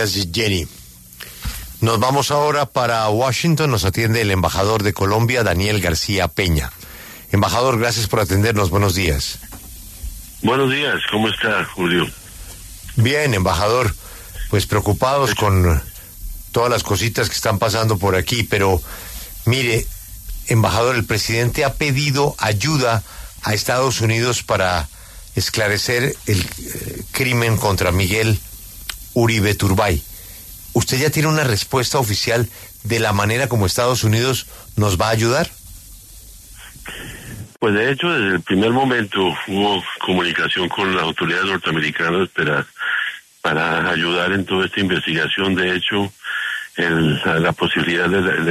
Jenny. Nos vamos ahora para Washington. Nos atiende el embajador de Colombia, Daniel García Peña. Embajador, gracias por atendernos. Buenos días. Buenos días. ¿Cómo está, Julio? Bien, embajador. Pues preocupados con todas las cositas que están pasando por aquí. Pero, mire, embajador, el presidente ha pedido ayuda a Estados Unidos para esclarecer el crimen contra Miguel Uribe Turbay. ¿Usted ya tiene una respuesta oficial de la manera como Estados Unidos nos va a ayudar? Pues de hecho, desde el primer momento hubo comunicación con las autoridades norteamericanas para ayudar en toda esta investigación. De hecho, la posibilidad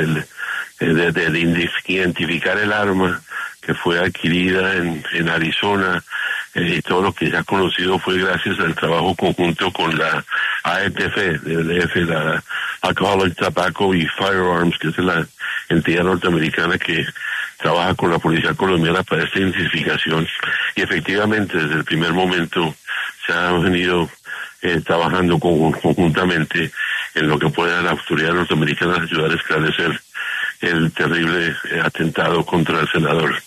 de identificar el arma que fue adquirida en Arizona, y todo lo que se ha conocido fue gracias al trabajo conjunto con la ATF, la Alcohol, Tobacco y Firearms, que es la entidad norteamericana que trabaja con la policía colombiana para esta identificación. Y efectivamente, desde el primer momento se ha venido trabajando conjuntamente en lo que pueda la autoridad norteamericana ayudar a esclarecer el terrible atentado contra el senador.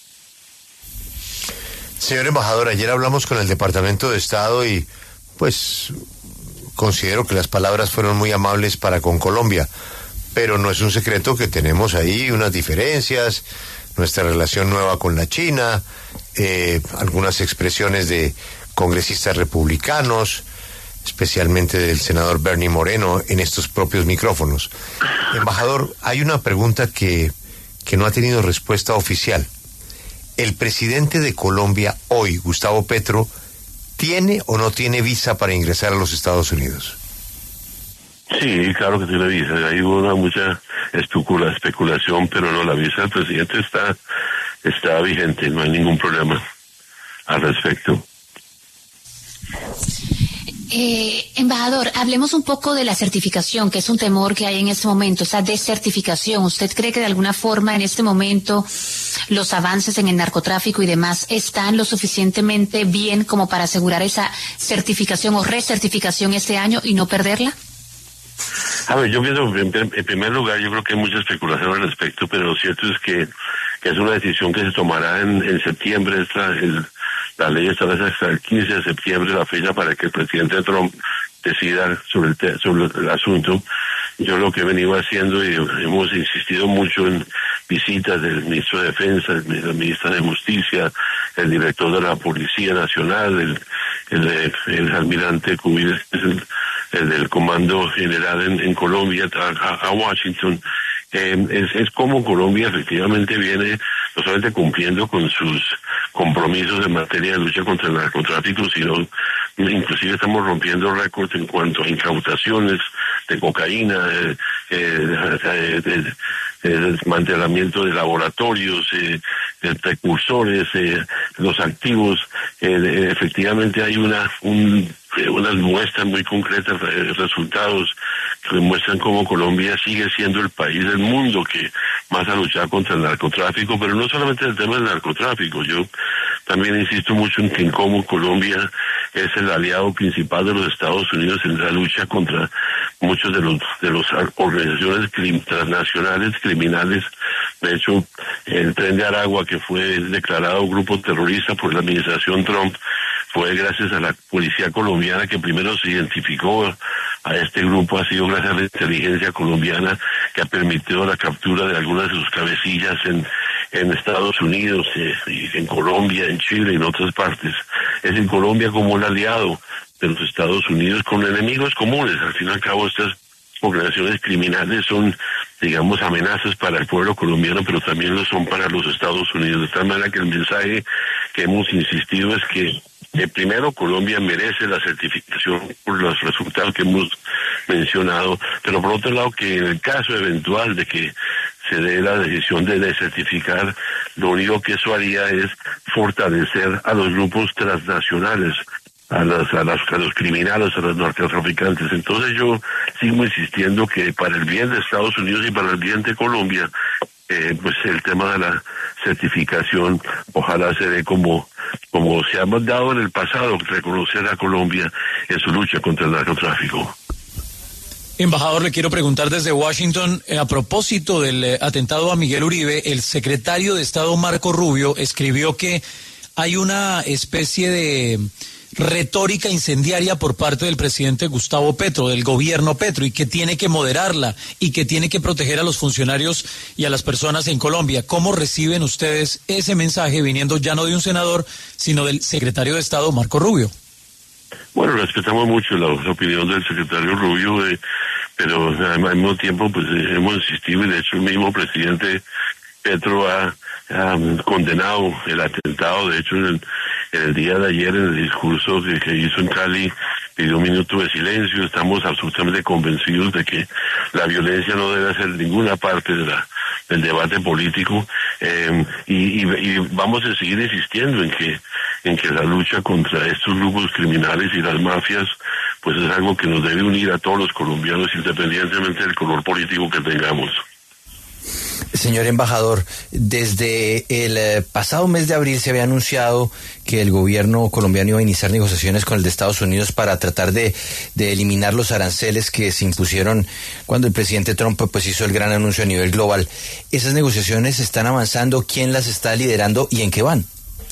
Señor embajador, ayer hablamos con el Departamento de Estado y pues considero que las palabras fueron muy amables para con Colombia, pero no es un secreto que tenemos ahí unas diferencias, nuestra relación nueva con la China, algunas expresiones de congresistas republicanos, especialmente del senador Bernie Moreno en estos propios micrófonos. Embajador, hay una pregunta que no ha tenido respuesta oficial. ¿El presidente de Colombia hoy, Gustavo Petro, tiene o no tiene visa para ingresar a los Estados Unidos? Sí, claro que tiene visa. Hay mucha especulación, pero no, la visa del presidente está vigente, no hay ningún problema al respecto. Embajador, hablemos un poco de la certificación, que es un temor que hay en este momento, esa desertificación. ¿Usted cree que de alguna forma en este momento los avances en el narcotráfico y demás están lo suficientemente bien como para asegurar esa certificación o recertificación este año y no perderla? A ver, yo pienso, en primer lugar, yo creo que hay mucha especulación al respecto, pero lo cierto es que es una decisión que se tomará en septiembre. La ley establece hasta el 15 de septiembre la fecha para que el presidente Trump decida sobre el asunto. Yo lo que he venido haciendo, y hemos insistido mucho en visitas del ministro de Defensa, la ministra de Justicia, el director de la Policía Nacional, el almirante Cubil, el del Comando General en Colombia, a Washington. Es como Colombia efectivamente viene no solamente cumpliendo con sus compromisos en materia de lucha contra el narcotráfico, sino inclusive estamos rompiendo récords en cuanto a incautaciones de cocaína, desmantelamiento de laboratorios, de precursores, los activos. Efectivamente hay unas muestras muy concretas, resultados que demuestran cómo Colombia sigue siendo el país del mundo que más ha luchado contra el narcotráfico, pero no solamente el tema del narcotráfico. Yo también insisto mucho en cómo Colombia es el aliado principal de los Estados Unidos en la lucha contra muchos de los organizaciones transnacionales criminales. De hecho, el Tren de Aragua, que fue declarado grupo terrorista por la administración Trump, fue gracias a la policía colombiana que primero se identificó a este grupo. Ha sido gracias a la inteligencia colombiana que ha permitido la captura de algunas de sus cabecillas en Estados Unidos, y en Colombia, en Chile y en otras partes. Es en Colombia como un aliado de los Estados Unidos con enemigos comunes. Al fin y al cabo, estas organizaciones criminales son, digamos, amenazas para el pueblo colombiano, pero también lo son para los Estados Unidos. De tal manera que el mensaje que hemos insistido es que primero, Colombia merece la certificación por los resultados que hemos mencionado, pero por otro lado, que en el caso eventual de que se dé la decisión de desertificar, lo único que eso haría es fortalecer a los grupos transnacionales, a los criminales, a los narcotraficantes. Entonces yo sigo insistiendo que para el bien de Estados Unidos y para el bien de Colombia, pues el tema de la certificación ojalá se dé como se ha dado en el pasado, reconocer a Colombia en su lucha contra el narcotráfico. Embajador, le quiero preguntar desde Washington, a propósito del atentado a Miguel Uribe, el secretario de Estado Marco Rubio escribió que hay una especie de retórica incendiaria por parte del presidente Gustavo Petro, del gobierno Petro, y que tiene que moderarla y que tiene que proteger a los funcionarios y a las personas en Colombia. ¿Cómo reciben ustedes ese mensaje viniendo ya no de un senador, sino del secretario de Estado Marco Rubio? Bueno, respetamos mucho la opinión del secretario Rubio, pero al mismo tiempo pues hemos insistido, y de hecho el mismo presidente Petro ha condenado el atentado. De hecho, en el día de ayer, en el discurso que hizo en Cali, pidió un minuto de silencio. Estamos absolutamente convencidos de que la violencia no debe ser ninguna parte del debate político, y vamos a seguir insistiendo en que la lucha contra estos grupos criminales y las mafias pues es algo que nos debe unir a todos los colombianos, independientemente del color político que tengamos. Señor embajador, desde el pasado mes de abril se había anunciado que el gobierno colombiano iba a iniciar negociaciones con el de Estados Unidos para tratar de eliminar los aranceles que se impusieron cuando el presidente Trump pues hizo el gran anuncio a nivel global. ¿Esas negociaciones están avanzando? ¿Quién las está liderando y en qué van?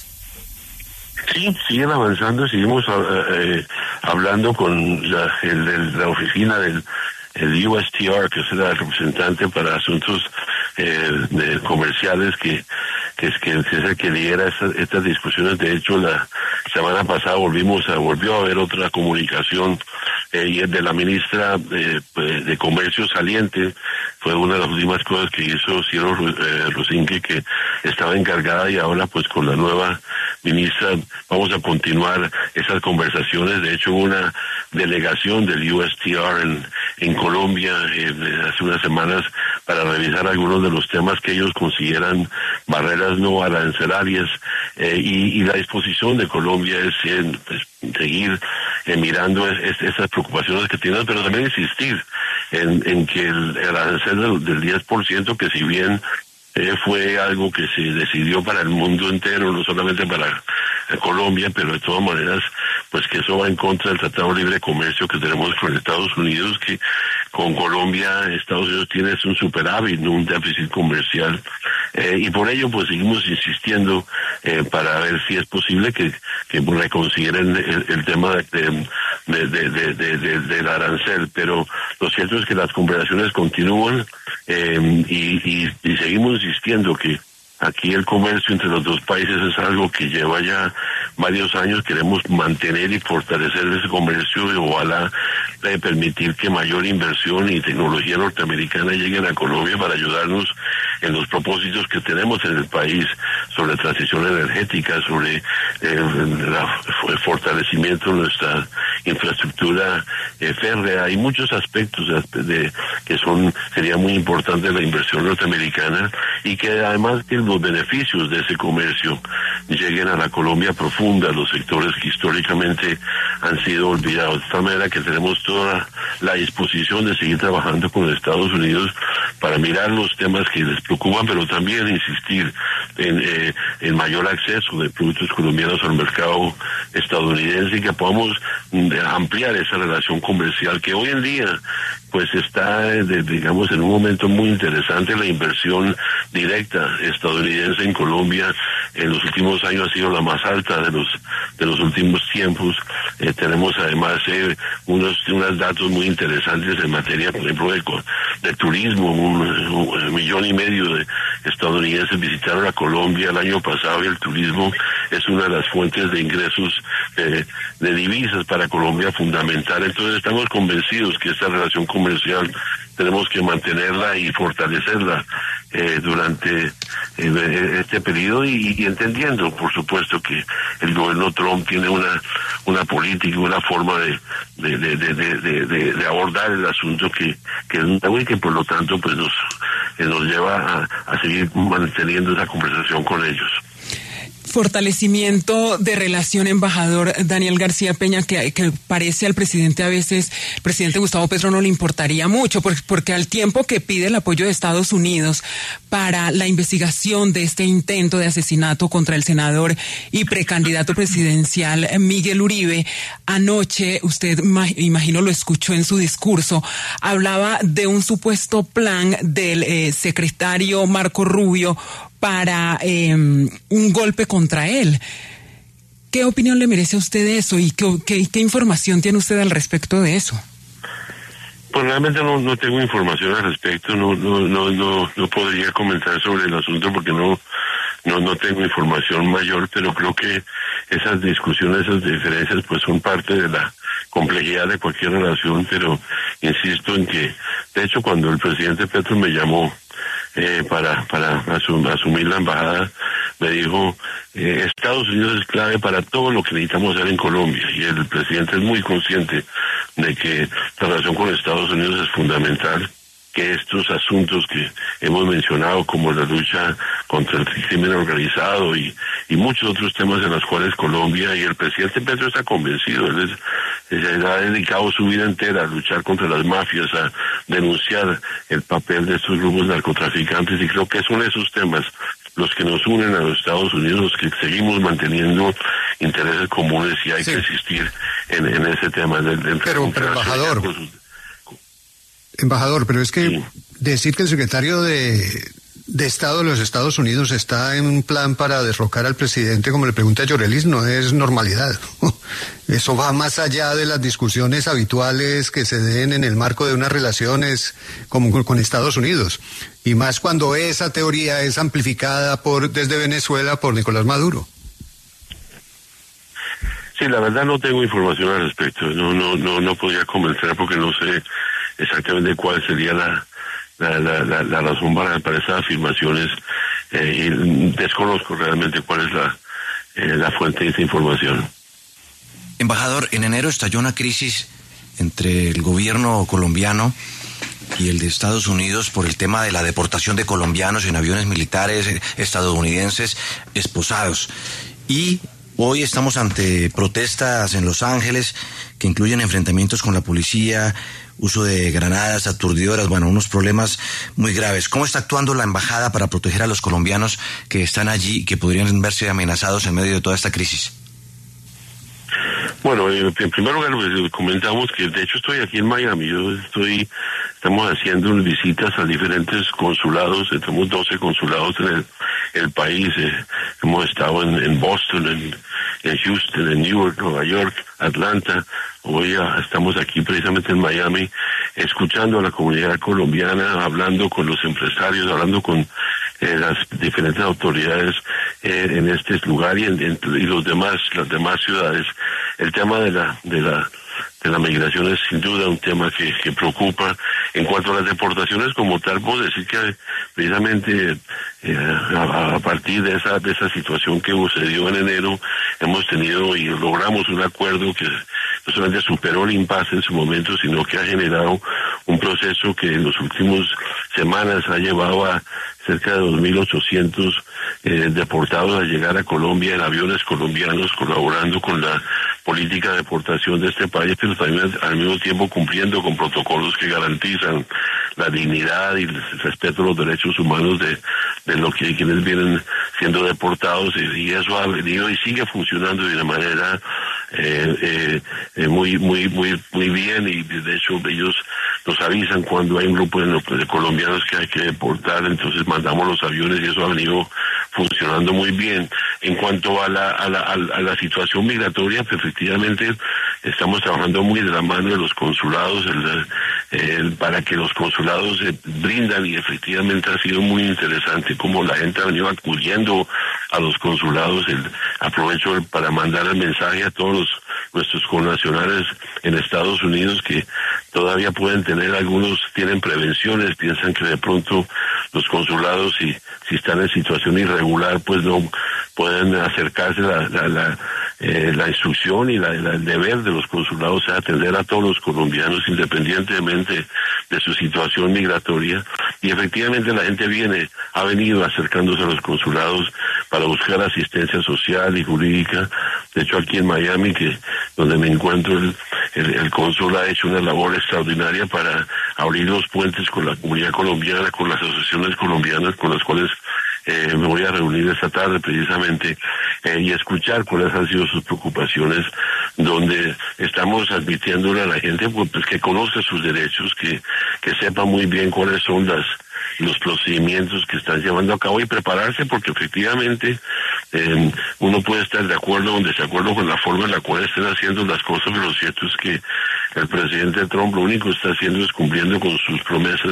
Sí, siguen avanzando. Seguimos hablando con la oficina del USTR, que es el representante para asuntos comerciales, que es el que lidera estas discusiones. De hecho, la semana pasada volvió a haber otra comunicación y es de la ministra de Comercio saliente. Fue una de las últimas cosas que hizo Cielo Rosinque, que estaba encargada, y ahora pues con la nueva ministra vamos a continuar esas conversaciones. De hecho, una delegación del USTR en Colombia hace unas semanas para revisar algunos de los temas que ellos consideran barreras no arancelarias, y la disposición de Colombia es pues, seguir mirando esas preocupaciones que tienen, pero también insistir en que el arancel del 10%, que si bien fue algo que se decidió para el mundo entero, no solamente para Colombia, pero de todas maneras, pues que eso va en contra del Tratado de Libre Comercio que tenemos con Estados Unidos, que con Colombia Estados Unidos tiene un superávit, no un déficit comercial, y por ello pues seguimos insistiendo para ver si es posible que reconsideren el tema del arancel. Pero lo cierto es que las conversaciones continúan, y seguimos insistiendo que aquí el comercio entre los dos países es algo que lleva ya varios años. Queremos mantener y fortalecer ese comercio, y ojalá permitir que mayor inversión y tecnología norteamericana lleguen a Colombia para ayudarnos en los propósitos que tenemos en el país sobre transición energética, sobre el fortalecimiento de nuestra infraestructura férrea. Hay muchos aspectos que sería muy importante la inversión norteamericana, y que además que los beneficios de ese comercio lleguen a la Colombia profunda, los sectores que históricamente han sido olvidados. De esta manera que tenemos toda la disposición de seguir trabajando con Estados Unidos para mirar los temas que les preocupan, pero también insistir en mayor acceso de productos colombianos al mercado estadounidense, y que podamos ampliar esa relación comercial que hoy en día pues está, digamos, en un momento muy interesante. La inversión directa estadounidense en Colombia en los últimos años ha sido la más alta de los últimos tiempos. Tenemos además unos datos muy interesantes en materia, por ejemplo, de turismo. 1,5 millones de estadounidenses visitaron a Colombia el año pasado, y el turismo es una de las fuentes de ingresos de divisas para Colombia fundamental. Entonces estamos convencidos que esta relación comercial tenemos que mantenerla y fortalecerla durante este periodo, y entendiendo, por supuesto, que el gobierno Trump tiene una política, una forma de abordar el asunto que es nuevo, y que por lo tanto pues nos lleva a seguir manteniendo esa conversación con ellos. fortalecimiento de relación, embajador Daniel García Peña, que parece al presidente a veces, el presidente Gustavo Petro no le importaría mucho, porque al tiempo que pide el apoyo de Estados Unidos para la investigación de este intento de asesinato contra el senador y precandidato presidencial Miguel Uribe, anoche, usted imagino lo escuchó en su discurso, hablaba de un supuesto plan del secretario Marco Rubio para un golpe contra él. ¿Qué opinión le merece a usted de eso y qué información tiene usted al respecto de eso? Pues realmente no tengo información al respecto, no podría comentar sobre el asunto porque no tengo información mayor, pero creo que esas discusiones, esas diferencias pues son parte de la complejidad de cualquier relación, pero insisto en que, de hecho, cuando el presidente Petro me llamó para asumir la embajada, me dijo, Estados Unidos es clave para todo lo que necesitamos hacer en Colombia, y el presidente es muy consciente de que la relación con Estados Unidos es fundamental, que estos asuntos que hemos mencionado, como la lucha contra el crimen organizado y muchos otros temas en los cuales Colombia y el presidente Petro está convencido, él ha dedicado su vida entera a luchar contra las mafias, a denunciar el papel de estos grupos narcotraficantes, y creo que son esos temas los que nos unen a los Estados Unidos, los que seguimos manteniendo intereses comunes, y hay que insistir en ese tema. Pero embajador, pero es que decir que el secretario de Estado de los Estados Unidos está en un plan para derrocar al presidente, como le pregunta Llorelis, no es normalidad. Eso va más allá de las discusiones habituales que se den en el marco de unas relaciones como con Estados Unidos. Y más cuando esa teoría es amplificada desde Venezuela por Nicolás Maduro. Sí, la verdad no tengo información al respecto. No podría comentar porque no sé exactamente cuál sería la razón para esas afirmaciones, y desconozco realmente cuál es la fuente de esa información. Embajador, en enero estalló una crisis entre el gobierno colombiano y el de Estados Unidos por el tema de la deportación de colombianos en aviones militares estadounidenses esposados. Y hoy estamos ante protestas en Los Ángeles que incluyen enfrentamientos con la policía, uso de granadas aturdidoras, unos problemas muy graves. ¿Cómo está actuando la embajada para proteger a los colombianos que están allí y que podrían verse amenazados en medio de toda esta crisis? Bueno, en primer lugar, pues, comentamos que de hecho estoy aquí en Miami. Estamos haciendo visitas a diferentes consulados. Tenemos 12 consulados en el país. Hemos estado en Boston, en Houston, en Newark, Nueva York, Atlanta. Hoy estamos aquí precisamente en Miami, escuchando a la comunidad colombiana, hablando con los empresarios, hablando con las diferentes autoridades en este lugar y las demás ciudades. El tema de la migración es sin duda un tema que preocupa. En cuanto a las deportaciones como tal, puedo decir que precisamente a partir de esa situación que sucedió en enero, hemos tenido y logramos un acuerdo que no solamente superó el impasse en su momento, sino que ha generado un proceso que en las últimas semanas ha llevado a cerca de 2.800 deportados a llegar a Colombia en aviones colombianos, colaborando con la política de deportación de este país, pero también al mismo tiempo cumpliendo con protocolos que garantizan la dignidad y el respeto a los derechos humanos de lo que quienes vienen siendo deportados, y eso ha venido y sigue funcionando de una manera muy bien, y de hecho ellos nos avisan cuando hay un grupo de colombianos que hay que deportar, entonces mandamos los aviones y eso ha venido funcionando muy bien. En cuanto a la situación migratoria, pues efectivamente estamos trabajando muy de la mano de los consulados para que los consulados brindan, y efectivamente ha sido muy interesante como la gente ha venido acudiendo a los consulados. Aprovecho para mandar el mensaje a todos nuestros connacionales en Estados Unidos que todavía algunos tienen prevenciones, piensan que de pronto los consulados si están en situación irregular pues no pueden acercarse. La instrucción y el deber de los consulados es atender a todos los colombianos independientemente de su situación migratoria, y efectivamente la gente ha venido acercándose a los consulados para buscar asistencia social y jurídica. De hecho, aquí en Miami, donde me encuentro, el cónsul ha hecho una labor extraordinaria para abrir los puentes con la comunidad colombiana, con las asociaciones colombianas con las cuales me voy a reunir esta tarde precisamente y escuchar cuáles han sido sus preocupaciones, donde estamos admitiéndole a la gente pues que conozca sus derechos, que sepa muy bien cuáles son los procedimientos que están llevando a cabo y prepararse, porque efectivamente uno puede estar de acuerdo o en desacuerdo con la forma en la cual estén haciendo las cosas, pero lo cierto es que el presidente Trump lo único que está haciendo es cumpliendo con sus promesas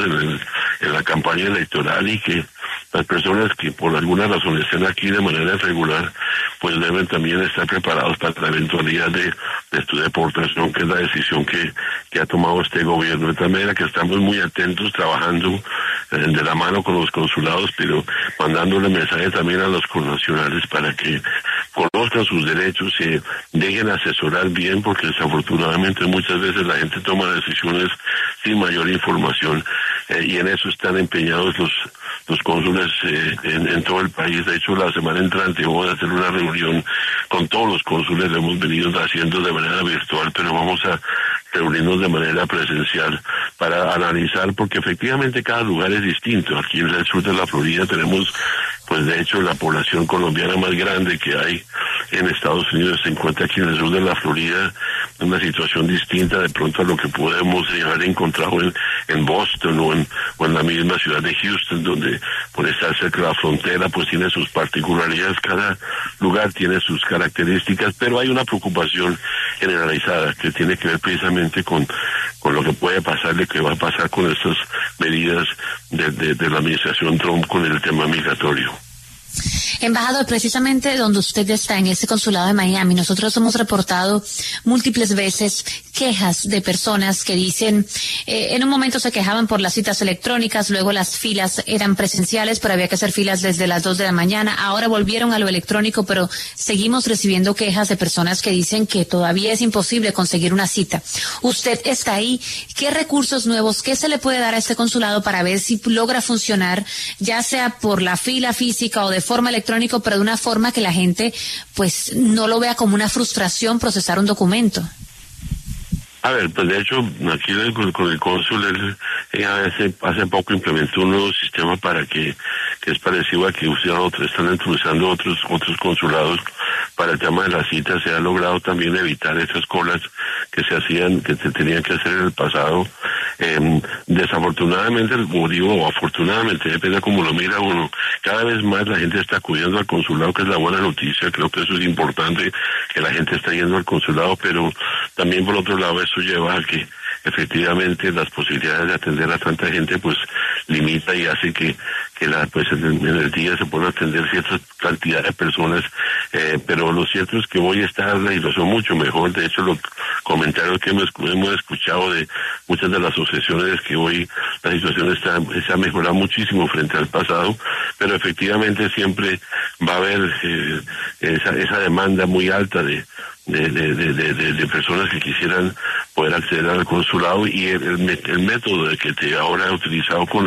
en la campaña electoral, y que las personas que por alguna razón estén aquí de manera irregular pues deben también estar preparados para la eventualidad de su deportación, que es la decisión que ha tomado este gobierno. De tal manera que estamos muy atentos, trabajando de la mano con los consulados, pero mandándole mensajes también a los connacionales para que conozcan sus derechos, se dejen asesorar bien, porque desafortunadamente muchas veces la gente toma decisiones sin mayor información, y en eso están empeñados los cónsules en todo el país. De hecho, la semana entrante vamos a hacer una reunión con todos los cónsules. Lo hemos venido haciendo de manera virtual, pero vamos a reunirnos de manera presencial para analizar, porque efectivamente cada lugar es distinto. Aquí en el sur de la Florida tenemos, pues de hecho, la población colombiana más grande que hay en Estados Unidos se encuentra aquí en el sur de la Florida, en una situación distinta de pronto a lo que podemos haber encontrado en Boston o en la misma ciudad de Houston, donde por estar cerca de la frontera pues tiene sus particularidades. Cada lugar tiene sus características, pero hay una preocupación generalizada que tiene que ver precisamente con lo que puede pasar, de que va a pasar con estas medidas de la administración Trump con el tema migratorio. Embajador, precisamente donde usted está, en este consulado de Miami, nosotros hemos reportado múltiples veces quejas de personas que dicen, en un momento se quejaban por las citas electrónicas, luego las filas eran presenciales, pero había que hacer filas desde las 2 de la mañana, ahora volvieron a lo electrónico, pero seguimos recibiendo quejas de personas que dicen que todavía es imposible conseguir una cita. Usted está ahí, ¿qué recursos nuevos, qué se le puede dar a este consulado para ver si logra funcionar, ya sea por la fila física o de forma electrónica, pero de una forma que la gente pues no lo vea como una frustración procesar un documento? A ver, pues de hecho, aquí con el cónsul, hace poco implementó un nuevo sistema que es parecido a que están utilizando otros consulados para el tema de las citas. Se ha logrado también evitar esas colas que se tenían que hacer en el pasado. Desafortunadamente, o afortunadamente, depende cómo lo mira uno, cada vez más la gente está acudiendo al consulado, que es la buena noticia. Creo que eso es importante, que la gente está yendo al consulado, pero también por otro lado eso lleva a que efectivamente las posibilidades de atender a tanta gente pues limita y hace que en el día se puedan atender cierta cantidad de personas, pero lo cierto es que hoy está la situación mucho mejor. De hecho, los comentarios que hemos escuchado de muchas de las asociaciones, que hoy la situación se ha mejorado muchísimo frente al pasado, pero efectivamente siempre va a haber esa demanda muy alta de personas que quisieran poder acceder al consulado, y el método de que ahora ha utilizado con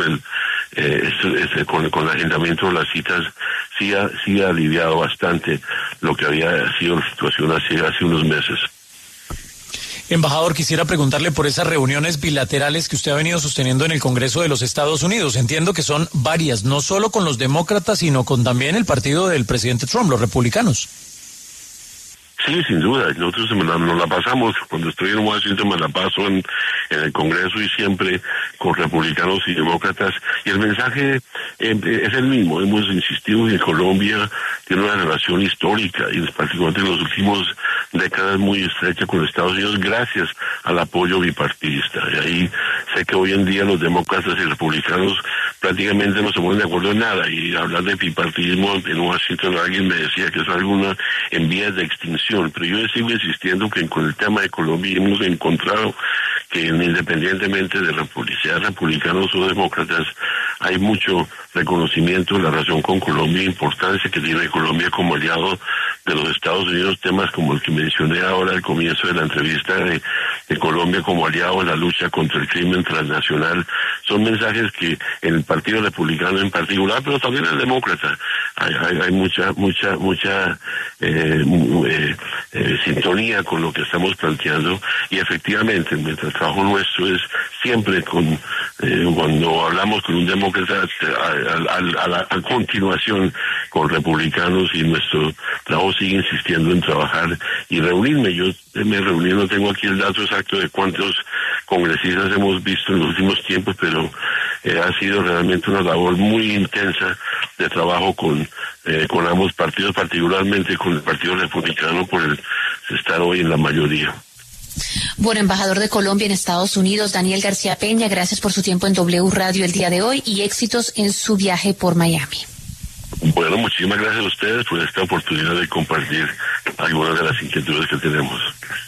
el agendamiento de las citas sí ha aliviado bastante lo que había sido la situación hace unos meses. Embajador, quisiera preguntarle por esas reuniones bilaterales que usted ha venido sosteniendo en el Congreso de los Estados Unidos. Entiendo que son varias, no solo con los demócratas, sino con también el partido del presidente Trump, los republicanos. Sí, sin duda. Nosotros nos la pasamos, cuando estoy en Washington me la paso en el Congreso, y siempre con republicanos y demócratas. Y el mensaje es el mismo. Hemos insistido que Colombia tiene una relación histórica, y particularmente en las últimas décadas muy estrecha con Estados Unidos, gracias al apoyo bipartidista. Y ahí sé que hoy en día los demócratas y republicanos prácticamente no se ponen de acuerdo en nada. Y hablar de bipartidismo en Washington, alguien me decía que es alguna en vías de extinción. Pero yo sigo insistiendo que con el tema de Colombia hemos encontrado que independientemente de sean republicanos o demócratas, hay mucho reconocimiento de la relación con Colombia, importancia que tiene Colombia como aliado de los Estados Unidos, temas como el que mencioné ahora al comienzo de la entrevista, de Colombia como aliado en la lucha contra el crimen transnacional, son mensajes que en el Partido Republicano en particular, pero también en el Demócrata, hay mucha sintonía con lo que estamos planteando, y efectivamente nuestro trabajo nuestro es siempre cuando hablamos con un demócrata a continuación con republicanos, y nuestro trabajo sigue insistiendo en trabajar y reunirme. Yo me reuní, no tengo aquí el dato exacto de cuántos congresistas hemos visto en los últimos tiempos, pero ha sido realmente una labor muy intensa de trabajo con ambos partidos, particularmente con el Partido Republicano, por el estar hoy en la mayoría. Bueno, embajador de Colombia en Estados Unidos, Daniel García Peña, gracias por su tiempo en W Radio el día de hoy y éxitos en su viaje por Miami. Bueno, muchísimas gracias a ustedes por esta oportunidad de compartir algunas de las inquietudes que tenemos.